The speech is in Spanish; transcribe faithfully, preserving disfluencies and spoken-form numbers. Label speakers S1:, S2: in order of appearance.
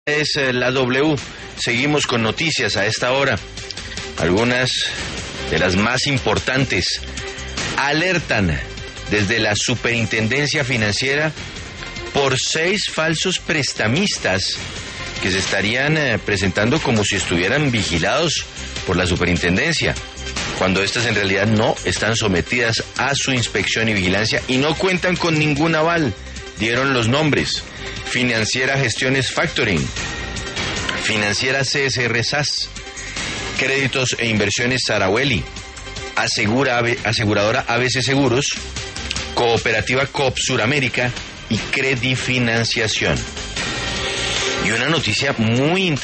S1: Es eh, la W. Seguimos con noticias a esta hora. Algunas de las más importantes. Alertan desde la Superintendencia Financiera por seis falsos prestamistas que se estarían eh, presentando como si estuvieran vigilados por la Superintendencia, cuando estas en realidad no están sometidas a su inspección y vigilancia y no cuentan con ningún aval. Dieron los nombres: Financiera Gestiones Factoring, Financiera C S R S A S, Créditos e Inversiones Saraweli, Asegura, Aseguradora A B C Seguros, Cooperativa Coop Suramérica y Credifinanciación. Y una noticia muy interesante.